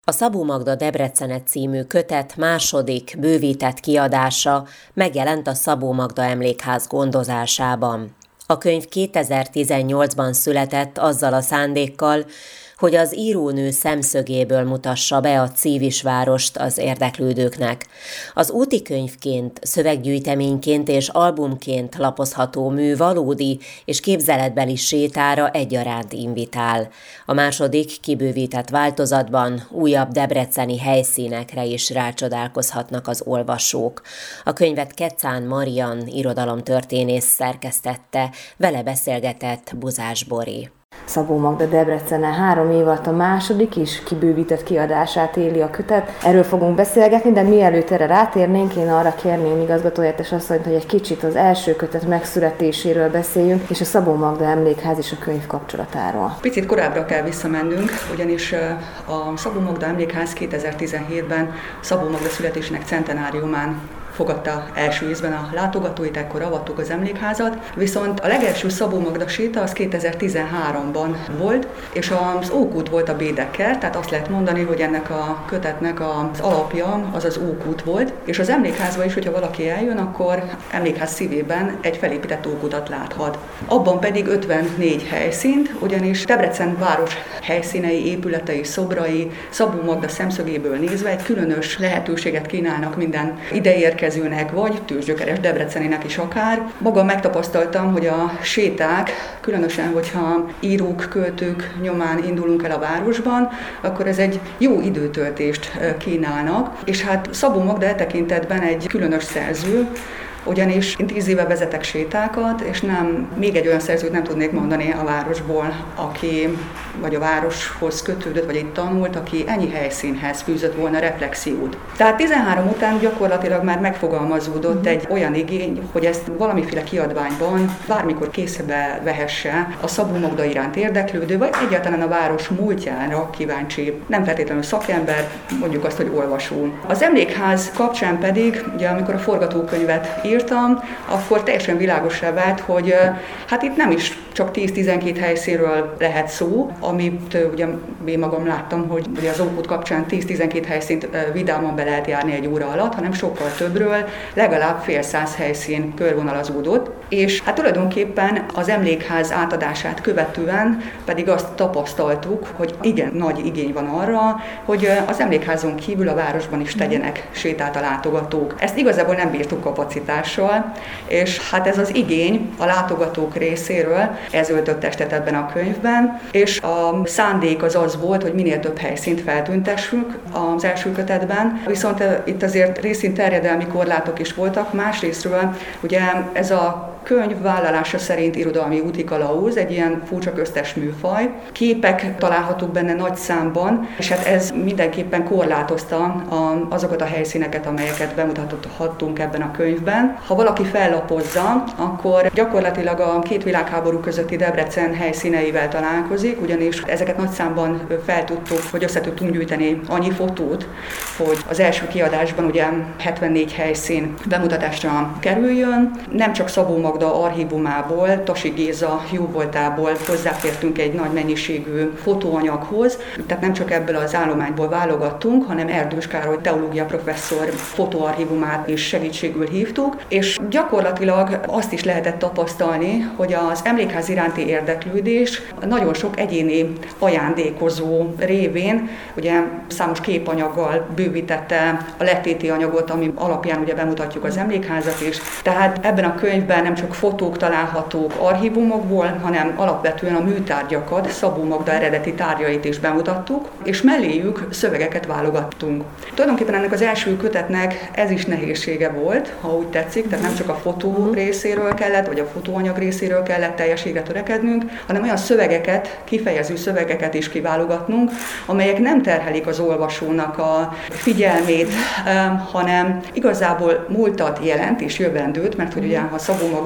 A Szabó Magda Debrecene című kötet második, bővített kiadása megjelent a Szabó Magda Emlékház gondozásában. A könyv 2018-ban született azzal a szándékkal, hogy az írónő szemszögéből mutassa be a Cívisvárost az érdeklődőknek. Az útikönyvként, szöveggyűjteményként és albumként lapozható mű valódi és képzeletbeli sétára egyaránt invitál. A második, kibővített változatban újabb debreceni helyszínekre is rácsodálkozhatnak az olvasók. A könyvet Kecán Marian irodalomtörténész szerkesztette, vele beszélgetett Buzás Bori. Szabó Magda Debrecene 3 év alatt a második is kibővített kiadását éli a kötet. Erről fogunk beszélgetni, de mielőtt erre rátérnénk, én arra kérném igazgatóhelyettes asszonyt, hogy egy kicsit az első kötet megszületéséről beszéljünk, és a Szabó Magda Emlékház és a könyv kapcsolatáról. Picit korábbra kell visszamennünk, ugyanis a Szabó Magda Emlékház 2017-ben Szabó Magda születésének centenáriumán fogadta első ízben a látogatóit, ekkor avattuk az emlékházat, viszont a legelső Szabó Magda séta az 2013-ban volt, és az Ókút volt a Bédekker, tehát azt lehet mondani, hogy ennek a kötetnek az alapja az az Ókút volt, és az emlékházba is, hogyha valaki eljön, akkor emlékház szívében egy felépített ókutat láthat. Abban pedig 54 helyszínt, ugyanis Debrecen város helyszínei, épületei, szobrai Szabó Magda szemszögéből nézve egy különös lehetőséget kínálnak minden ideérkezőnek, vagy tőzsgyökeres debreceninek is akár. Magam megtapasztaltam, hogy a séták, különösen, hogyha írók, költők nyomán indulunk el a városban, akkor ez egy jó időtöltést kínálnak, és hát Szabó Magda e tekintetben egy különös szerző, ugyanis én 10 éve vezetek sétákat, és még egy olyan szerzőt nem tudnék mondani a városból, aki vagy a városhoz kötődött, vagy itt tanult, aki ennyi helyszínhez fűzött volna reflexiót. Tehát 13 után gyakorlatilag már megfogalmazódott egy olyan igény, hogy ezt valamiféle kiadványban bármikor készbe vehesse a Szabó Magda iránt érdeklődő, vagy egyáltalán a város múltjára kíváncsi, nem feltétlenül szakember, mondjuk azt, hogy olvasó. Az emlékház kapcsán pedig, ugye amikor a forgatókönyvet írtam, akkor teljesen világossá vált, hogy hát itt nem is csak 10-12 helyszínről lehet szó, amit ugye én magam láttam, hogy ugye az Ókút kapcsán 10-12 helyszínt vidáman be lehet járni egy óra alatt, hanem sokkal többről, legalább fél száz helyszín körvonalazódott, és hát tulajdonképpen az emlékház átadását követően pedig azt tapasztaltuk, hogy igen, nagy igény van arra, hogy az emlékházon kívül a városban is tegyenek sétát a látogatók. Ezt igazából nem bírtuk kapacitással, és hát ez az igény a látogatók részéről, ez öltött testet ebben a könyvben, és a szándék az volt, hogy minél több helyszínt feltüntessünk az első kötetben, viszont itt azért részint terjedelmi korlátok is voltak, másrésztről ugye ez a könyv vállalása szerint irodalmi útikalauz, egy ilyen furcsa köztes műfaj. Képek találhatók benne nagy számban, és hát ez mindenképpen korlátozta azokat a helyszíneket, amelyeket bemutathattunk ebben a könyvben. Ha valaki fellapozza, akkor gyakorlatilag a két világháború közötti Debrecen helyszíneivel találkozik, ugyanis ezeket nagy számban feltudtuk, hogy össze tudtunk gyűjteni annyi fotót, hogy az első kiadásban ugye 74 helyszín bemutatásra kerüljön. Nem csak Szabó Magda archívumából, Tasi Géza jóvoltából hozzáfértünk egy nagy mennyiségű fotóanyaghoz, tehát nem csak ebből az állományból válogattunk, hanem Erdős Károly teológia professzor fotóarchívumát is segítségül hívtuk, és gyakorlatilag azt is lehetett tapasztalni, hogy az emlékház iránti érdeklődés nagyon sok egyéni ajándékozó révén, ugye számos képanyaggal bővítette a letéti anyagot, ami alapján ugye bemutatjuk az emlékházat is. Tehát ebben a könyvben nem csak fotók találhatók archívumokból, hanem alapvetően a műtárgyakat, Szabó Magda eredeti tárgyait is bemutattuk, és melléjük szövegeket válogattunk. Tulajdonképpen ennek az első kötetnek ez is nehézsége volt, ha úgy tetszik, tehát nem csak a fotó részéről kellett, vagy a fotóanyag részéről kellett teljességre törekednünk, hanem olyan szövegeket, kifejező szövegeket is kiválogatnunk, amelyek nem terhelik az olvasónak a figyelmét, hanem igazából múltat jelent és jövendőt, mert hogy ugye ha Szabó Magda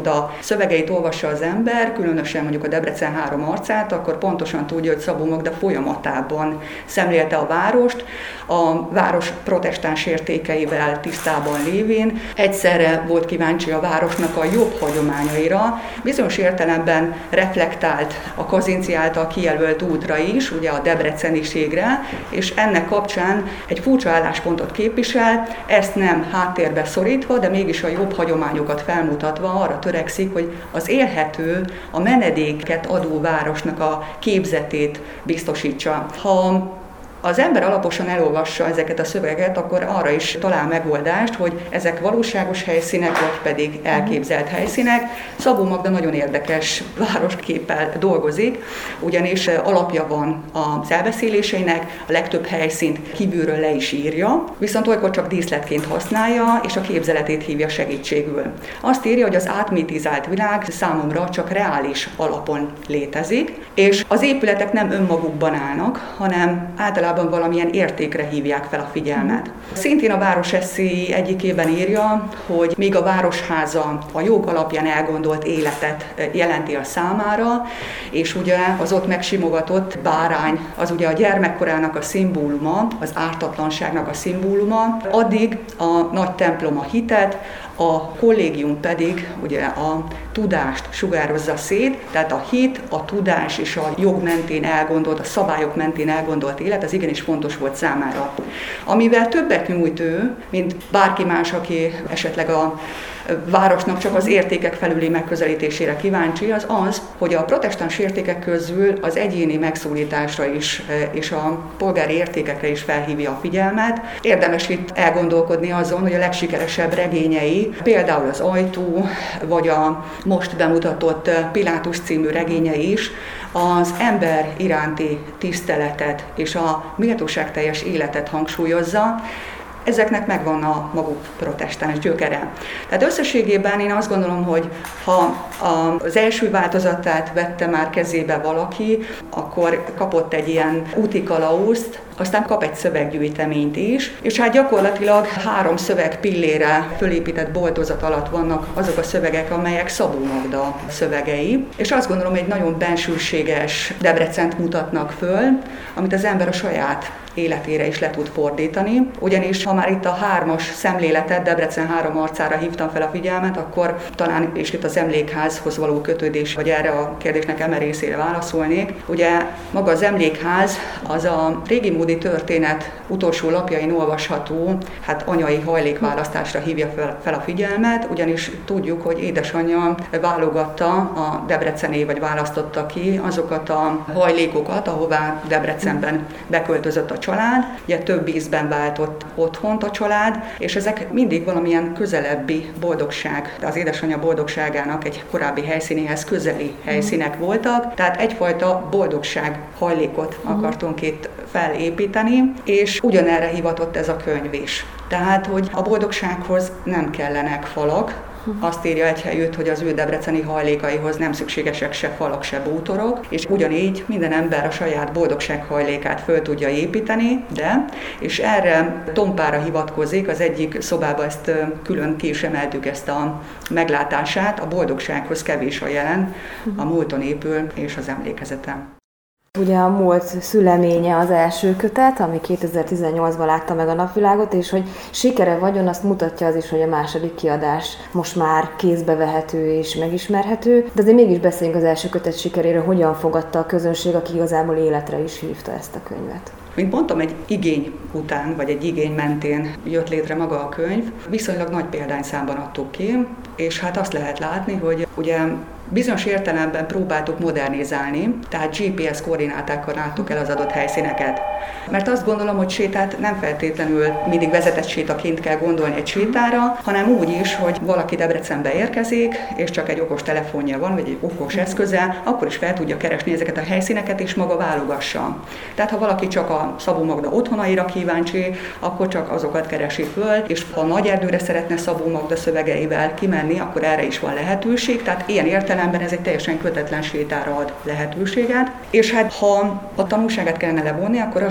Magda szövegeit olvassa az ember, különösen mondjuk a Debrecen 3 arcát, akkor pontosan tudja, hogy Szabó Magda folyamatában szemlélte a várost, a város protestáns értékeivel tisztában lévén, egyszerre volt kíváncsi a városnak a jobb hagyományaira, bizonyos értelemben reflektált a Kazinczy által kijelölt útra is, ugye a debreceniségre, és ennek kapcsán egy furcsa álláspontot képvisel, ezt nem háttérbe szorítva, de mégis a jobb hagyományokat felmutatva arra törekszik, hogy az élhető, a menedéket adó városnak a képzetét biztosítsa. Ha az ember alaposan elolvassa ezeket a szövegeket, akkor arra is talál megoldást, hogy ezek valóságos helyszínek, vagy pedig elképzelt helyszínek. Szabó Magda nagyon érdekes városképpel dolgozik, ugyanis alapja van az elbeszéléseinek, a legtöbb helyszínt kívülről le is írja, viszont olykor csak díszletként használja, és a képzeletét hívja segítségül. Azt írja, hogy az átmitizált világ számomra csak reális alapon létezik, és az épületek nem önmagukban állnak, hanem általában valamilyen értékre hívják fel a figyelmet. Szintén a város esszéi egyikében írja, hogy még a városháza a jog alapján elgondolt életet jelenti a számára, és ugye az ott megsimogatott bárány, az ugye a gyermekkorának a szimbóluma, az ártatlanságnak a szimbóluma, addig a nagy templom a hitet, a kollégium pedig ugye a tudást sugározza szét, tehát a hit, a tudás és a jog mentén elgondolt, a szabályok mentén elgondolt élet, az igenis fontos volt számára. Amivel többet nyújt ő, mint bárki más, aki esetleg a városnak csak az értékek felüli megközelítésére kíváncsi, az az, hogy a protestáns értékek közül az egyéni megszólításra is és a polgári értékekre is felhívja a figyelmet. Érdemes itt elgondolkodni azon, hogy a legsikeresebb regényei, például az Ajtó, vagy a most bemutatott Pilátus című regénye is, az ember iránti tiszteletet és a méltóságteljes életet hangsúlyozza. Ezeknek megvan a maguk protestáns gyökere. Tehát összességében én azt gondolom, hogy ha az első változatát vette már kezébe valaki, akkor kapott egy ilyen úti kalauzt, aztán kap egy szöveggyűjteményt is, és hát gyakorlatilag 3 szöveg pillére fölépített boltozat alatt vannak azok a szövegek, amelyek Szabó Magda szövegei, és azt gondolom, egy nagyon bensőséges Debrecent mutatnak föl, amit az ember a saját életére is le tud fordítani, ugyanis ha már itt a 3-as szemléletet, Debrecen 3 arcára hívtam fel a figyelmet, akkor talán és itt az emlékházhoz való kötődés, vagy erre a kérdésnek eme részére válaszolnék. Ugye maga az emlékház az a régi módi történet utolsó lapjain olvasható, hát anyai hajlékválasztásra hívja fel a figyelmet, ugyanis tudjuk, hogy édesanyja válogatta a Debrecené, vagy választotta ki azokat a hajlékokat, ahová Debrecenben beköltözött a család. Ugye több ízben váltott otthont a család, és ezek mindig valamilyen közelebbi boldogság, az édesanyja boldogságának egy korábbi helyszínéhez közeli helyszínek voltak, tehát egyfajta boldogság hajlékot akartunk itt felépíteni, és ugyanerre hivatott ez a könyv is. Tehát, hogy a boldogsághoz nem kellenek falak, azt írja egy helyütt, hogy az ő debreceni hajlékaihoz nem szükségesek se falak, se bútorok, és ugyanígy minden ember a saját boldogság hajlékát föl tudja építeni, és erre tompára hivatkozik, az egyik szobába ezt külön ki is emeltük ezt a meglátását, a boldogsághoz kevés a jelen, a múlton épül és az emlékezetem. Ugye a múlt szüleménye az első kötet, ami 2018-ban látta meg a napvilágot, és hogy sikere vagyon, azt mutatja az is, hogy a második kiadás most már kézbe vehető és megismerhető, de azért mégis beszéljünk az első kötet sikeréről, hogyan fogadta a közönség, aki igazából életre is hívta ezt a könyvet. Mint mondtam, egy igény után, vagy egy igény mentén jött létre maga a könyv. Viszonylag nagy példányszámban adtuk ki, és hát azt lehet látni, hogy ugye bizonyos értelemben próbáltuk modernizálni, tehát GPS koordinátákkal láttuk el az adott helyszíneket. Mert azt gondolom, hogy sétát nem feltétlenül mindig vezetett sétaként kell gondolni egy sétára, hanem úgy is, hogy valaki Debrecenbe érkezik, és csak egy okos telefonja van, vagy egy okos eszköze, akkor is fel tudja keresni ezeket a helyszíneket, és maga válogassa. Tehát ha valaki csak a Szabó Magda otthonaira kíváncsi, akkor csak azokat keresi föl, és ha Nagyerdőre szeretne Szabó Magda szövegeivel kimenni, akkor erre is van lehetőség, tehát ilyen értelemben ez egy teljesen kötetlen sétára ad lehetőséget. És hát ha a tanulságát kellene levonni, akkor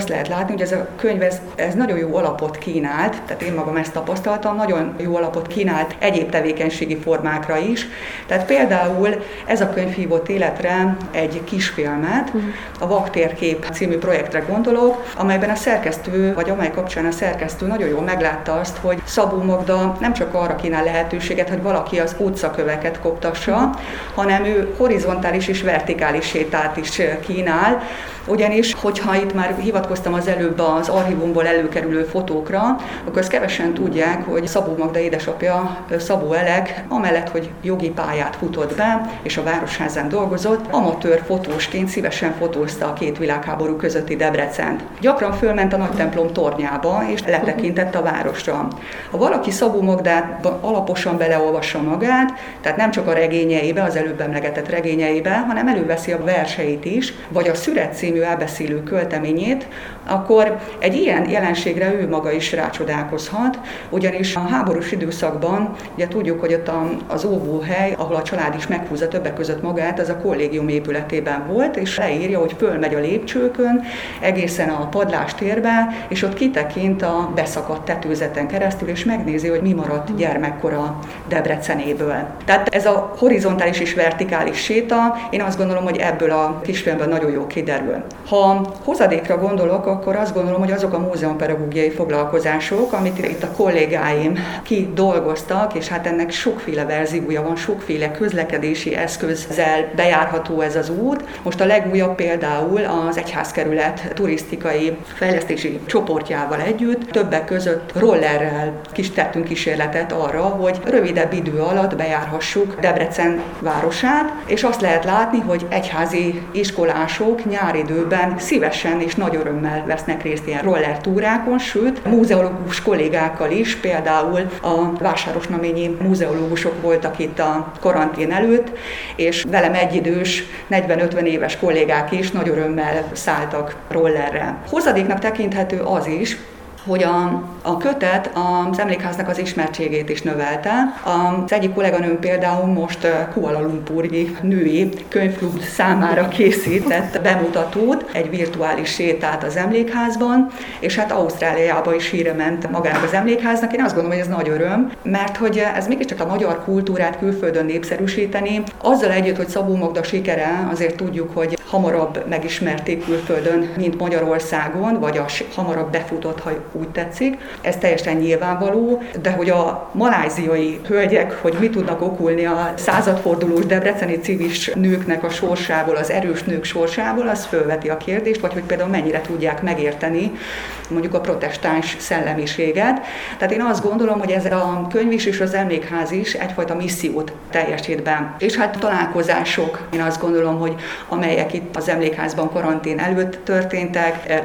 azt lehet látni, hogy ez a könyv ez nagyon jó alapot kínált, tehát én magam ezt tapasztaltam, nagyon jó alapot kínált egyéb tevékenységi formákra is. Tehát például ez a könyv hívott életre egy kisfilmet, a Vaktérkép című projektre gondolok, amelyben a szerkesztő, vagy amely kapcsán a szerkesztő nagyon jól meglátta azt, hogy Szabó Magda nem csak arra kínál lehetőséget, hogy valaki az utcaköveket koptassa, hanem ő horizontális és vertikális sétát is kínál, ugyanis, hogyha itt már hivatkoztam az előbb az archívumból előkerülő fotókra, akkor azt kevesen tudják, hogy Szabó Magda édesapja, Szabó Elek, amellett, hogy jogi pályát futott be, és a Városházán dolgozott, amatőr fotósként szívesen fotózta a két világháború közötti Debrecent. Gyakran fölment a Nagytemplom tornyába, és letekintett a városra. Ha valaki Szabó Magdát alaposan beleolvassa magát, tehát nem csak a regényeibe, az előbb emlegetett regényeibe, hanem előveszi a verseit is, vagy a Szüret című elbeszélő költeményét, akkor egy ilyen jelenségre ő maga is rácsodálkozhat, ugyanis a háborús időszakban, ugye tudjuk, hogy ott az óvóhely, ahol a család is meghúzza többek között magát, az a kollégium épületében volt, és leírja, hogy fölmegy a lépcsőkön, egészen a padlástérbe, és ott kitekint a beszakadt tetőzeten keresztül, és megnézi, hogy mi maradt gyermekkora Debrecenéből. Tehát ez a horizontális és vertikális séta, én azt gondolom, hogy ebből a kisfilmben nagyon jól kiderül. Ha hozadékra gondolok, akkor azt gondolom, hogy azok a múzeumpedagógiai foglalkozások, amit itt a kollégáim kidolgoztak, és hát ennek sokféle verziója van, sokféle közlekedési eszközzel bejárható ez az út. Most a legújabb például az Egyházkerület turisztikai fejlesztési csoportjával együtt, többek között rollerrel tettünk kísérletet arra, hogy rövidebb idő alatt bejárhassuk Debrecen városát, és azt lehet látni, hogy egyházi iskolások nyári időben szívesen és nagy örömmel vesznek részt ilyen roller túrákon, sőt, múzeológus kollégákkal is, például a vásárosnaményi múzeológusok voltak itt a karantén előtt, és velem egyidős 40-50 éves kollégák is nagy örömmel szálltak rollerre. Hozadéknak tekinthető az is, hogy a kötet az emlékháznak az ismertségét is növelte. Az egyik kolléganőm például most Kuala Lumpuri női könyvklub számára készített bemutatót, egy virtuális sétát az emlékházban, és hát Ausztráliába is híre ment magának az emlékháznak. Én azt gondolom, hogy ez nagy öröm, mert hogy ez mégiscsak a magyar kultúrát külföldön népszerűsíteni. Azzal együtt, hogy Szabó Magda sikere, azért tudjuk, hogy hamarabb megismerték külföldön, mint Magyarországon, vagy hamarabb befutott, ha úgy tetszik. Ez teljesen nyilvánvaló, de hogy a maláziai hölgyek, hogy mit tudnak okulni a századfordulós debreceni civis nőknek a sorsából, az erős nők sorsából, az fölveti a kérdést, vagy hogy például mennyire tudják megérteni mondjuk a protestáns szellemiséget. Tehát én azt gondolom, hogy ez a könyv is és az emlékház is egyfajta missziót teljesít be. És hát találkozások, én azt gondolom, hogy amelyek itt az emlékházban karantén előtt történtek,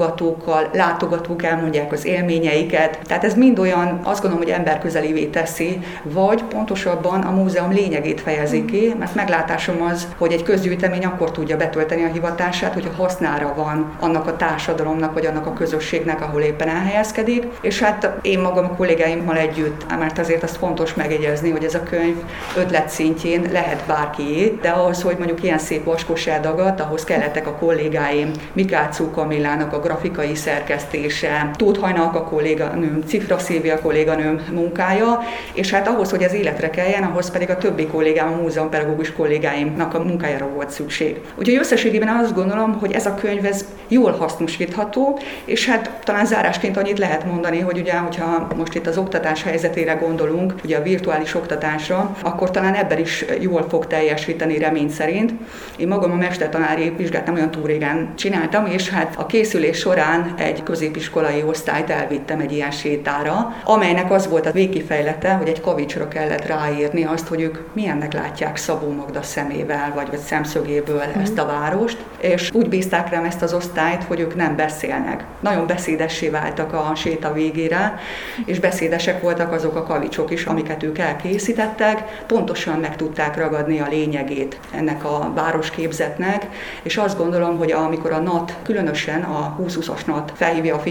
látogatók elmondják az élményeiket. Tehát ez mind olyan, azt gondolom, hogy emberközelévé teszi, vagy pontosabban a múzeum lényegét fejezi ki, mert meglátásom az, hogy egy közgyűjtemény akkor tudja betölteni a hivatását, hogyha hasznára van annak a társadalomnak, vagy annak a közösségnek, ahol éppen elhelyezkedik. És hát én magam a kollégáimmal együtt, mert azért azt fontos megjegyezni, hogy ez a könyv ötlet szintjén lehet bárkié, de ahhoz, hogy mondjuk ilyen szép vaskos eldagadt, ahhoz kellettek a kollégáim, Mikáczó Kamillának a grafikai szerkesztése, Tóth Hajnalka kolléganőm, Cifra Szilvia kolléganőm munkája, és hát ahhoz, hogy ez életre keljen, ahhoz pedig a többi kollégám, a múzeumpedagógus kollégáimnak a munkájára volt szükség. Úgyhogy összességében azt gondolom, hogy ez a könyv ez jól hasznosítható, és hát talán zárásként annyit lehet mondani, hogy ugye, hogyha most itt az oktatás helyzetére gondolunk, ugye a virtuális oktatásra, akkor talán ebben is jól fog teljesíteni remény szerint. Én magam a mestertanári vizsgát nem olyan túl régen csináltam, és hát a készülés során egy középiskolai osztályt elvittem egy ilyen sétára, amelynek az volt a végkifejlete, hogy egy kavicsra kellett ráírni azt, hogy ők milyennek látják Szabó Magda szemével, vagy szemszögéből ezt a várost, és úgy bízták rám ezt az osztályt, hogy ők nem beszélnek. Nagyon beszédessé váltak a séta végére, és beszédesek voltak azok a kavicsok is, amiket ők elkészítettek, pontosan meg tudták ragadni a lényegét ennek a városképzetnek, és azt gondolom, hogy amikor a NAT, különösen a 2020-as NAT felhívja a figyelmet Szabó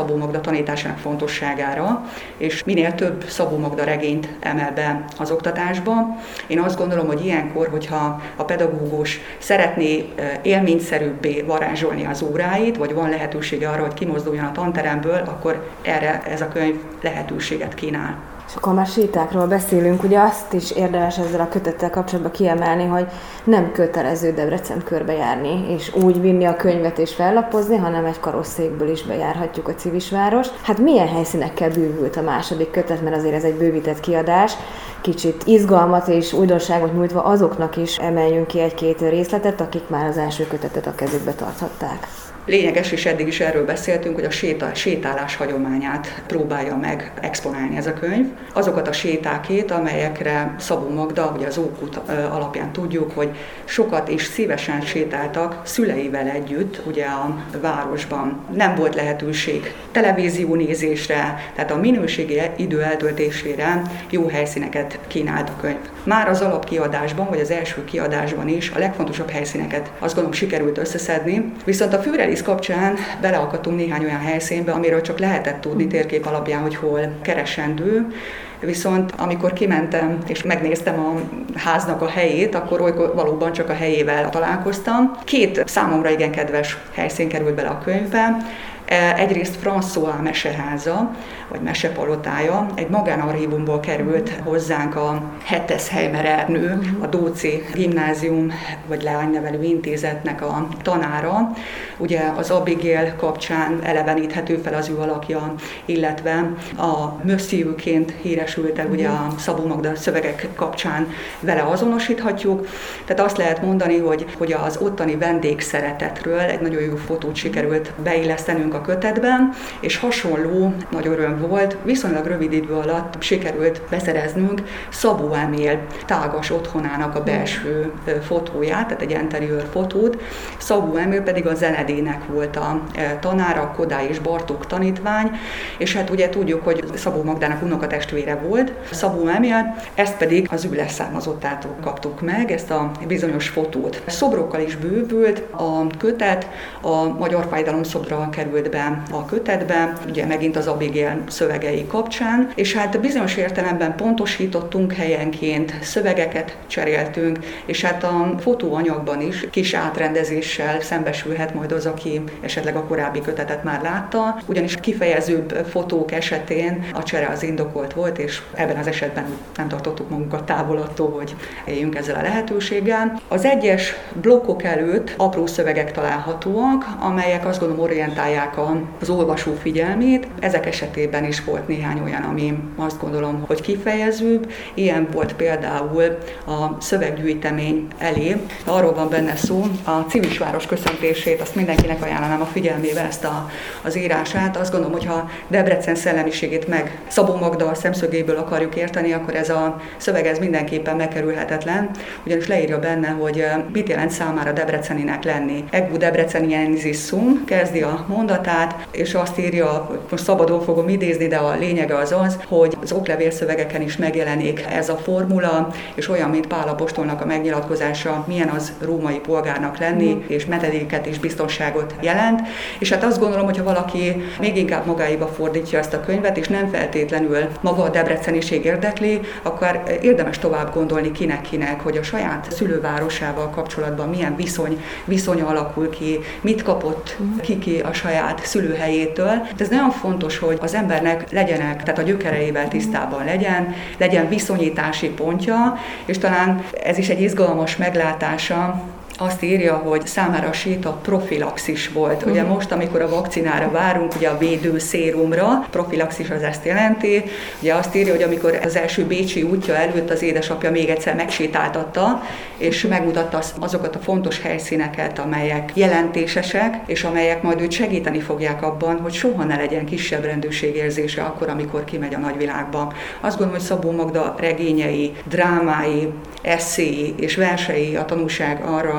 Szabó Magda tanításának fontosságára, és minél több Szabó Magda regényt emel be az oktatásba. Én azt gondolom, hogy ilyenkor, hogyha a pedagógus szeretné élményszerűbbé varázsolni az óráit, vagy van lehetősége arra, hogy kimozduljon a tanteremből, akkor erre ez a könyv lehetőséget kínál. És akkor már sétákról beszélünk, ugye azt is érdemes ezzel a kötettel kapcsolatban kiemelni, hogy nem kötelező Debrecen körbejárni, és úgy vinni a könyvet és fellapozni, hanem egy karosszékből is bejárhatjuk a Civisvárost. Hát milyen helyszínekkel bővült a második kötet, mert azért ez egy bővített kiadás, kicsit izgalmat és újdonságot nyújtva azoknak is emeljünk ki egy-két részletet, akik már az első kötetet a kezükbe tarthatták. Lényeges, és eddig is erről beszéltünk, hogy a sétálás hagyományát próbálja meg exponálni ez a könyv. Azokat a sétákét, amelyekre Szabó Magda, ugye az Ókút alapján tudjuk, hogy sokat és szívesen sétáltak szüleivel együtt, ugye a városban. Nem volt lehetőség televíziónézésre, tehát a minőségi idő eltöltésére jó helyszíneket kínált a könyv. Már az alapkiadásban, vagy az első kiadásban is a legfontosabb helyszíneket azt gondolom sikerült összeszedni, viszont a főreléz kapcsán beleakadtunk néhány olyan helyszínbe, amiről csak lehetett tudni térkép alapján, hogy hol keresendő. Viszont amikor kimentem és megnéztem a háznak a helyét, akkor olykor valóban csak a helyével találkoztam. Két számomra igen kedves helyszín került bele a könyvbe. Egyrészt François meseháza, vagy mesepalotája, egy magánarchívumból került hozzánk a Hettesheim Ernő, a Dóczy Gimnázium, vagy Leánynevelő Intézetnek a tanára. Ugye az Abigail kapcsán eleveníthető fel az ő alakja, illetve a Monsieur-ként híresült el, ugye a Szabó Magda szövegek kapcsán vele azonosíthatjuk. Tehát azt lehet mondani, hogy az ottani vendégszeretetről egy nagyon jó fotót sikerült beillesztenünk a kötetben, és hasonló nagy öröm volt, viszonylag rövid idő alatt sikerült beszereznünk Szabó Emil tágas otthonának a belső fotóját, tehát egy interiőr fotót. Szabó Emil pedig a zenedének volt a tanára, Kodály és Bartók tanítvány, és hát ugye tudjuk, hogy Szabó Magdának unokatestvére volt, Szabó Emil, ezt pedig az ő leszármazottától kaptuk meg, ezt a bizonyos fotót. Szobrokkal is bővült a kötet, a Magyar Fájdalom szobra került be a kötetbe, ugye megint az Abigail szövegei kapcsán, és hát bizonyos értelemben pontosítottunk helyenként, szövegeket cseréltünk, és hát a fotóanyagban is kis átrendezéssel szembesülhet majd az, aki esetleg a korábbi kötetet már látta, ugyanis kifejezőbb fotók esetén a csere az indokolt volt, és ebben az esetben nem tartottuk magunkat távol attól, hogy éljünk ezzel a lehetőséggel. Az egyes blokkok előtt apró szövegek találhatóak, amelyek azt gondolom orientálják az olvasó figyelmét. Ezek esetében is volt néhány olyan, ami azt gondolom, hogy kifejezőbb. Ilyen volt például a szöveggyűjtemény elé. Arról van benne szó, a Civisváros köszöntését, azt mindenkinek ajánlanám a figyelmébe ezt az írását. Azt gondolom, hogy ha Debrecen szellemiségét meg Szabó Magda szemszögéből akarjuk érteni, akkor ez a szöveg ez mindenképpen megkerülhetetlen, ugyanis leírja benne, hogy mit jelent számára debreceninek lenni. Ego Debreceniensis sum kezdi a mondatát, és azt írja, most szabadon fogom idézni, de a lényege az, hogy az oklevélszövegeken is megjelenik ez a formula, és olyan, mint Pál apostolnak a megnyilatkozása, milyen az római polgárnak lenni, és menedéket és biztonságot jelent. És hát azt gondolom, hogy ha valaki még inkább magáéba fordítja ezt a könyvet, és nem feltétlenül maga a debreceniség érdekli, akkor érdemes tovább gondolni kinek, hogy a saját szülővárosával kapcsolatban milyen viszony alakul ki, mit kapott ki a saját szülőhelyétől. De ez nagyon fontos, hogy az embernek legyenek, tehát a gyökereivel tisztában legyen viszonyítási pontja, és talán ez is egy izgalmas meglátása. Azt írja, hogy számára a séta profilaxis volt. Ugye most, amikor a vakcinára várunk, ugye a védőszérumra, profilaxis az ezt jelenti. Ugye azt írja, hogy amikor az első bécsi útja előtt az édesapja még egyszer megsétáltatta, és megmutatta azokat a fontos helyszíneket, amelyek jelentésesek, és amelyek majd őt segíteni fogják abban, hogy soha ne legyen kisebb rendőrségérzése akkor, amikor kimegy a nagyvilágba. Azt gondolom, hogy Szabó Magda regényei, drámái, esszéi és versei a tanúság arra,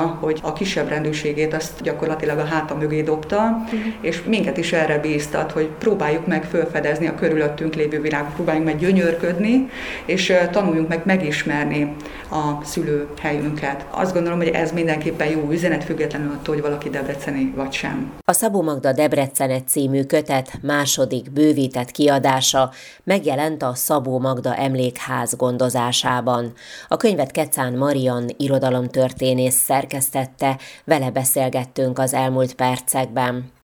mondja, hogy a kisebb rendőrségét azt gyakorlatilag a háta mögé dobta, és minket is erre bíztat, hogy próbáljuk meg felfedezni a körülöttünk lévő világot, próbáljunk meg gyönyörködni, és tanuljunk meg megismerni a szülőhelyünket. Azt gondolom, hogy ez mindenképpen jó üzenet, függetlenül attól, hogy valaki debreceni vagy sem. A Szabó Magda Debrecene című kötet második bővített kiadása megjelent a Szabó Magda Emlékház gondozásában. A könyvet Kecán Marian irodalomtörténész szerkesztette, vele beszélgettünk az elmúlt percekben.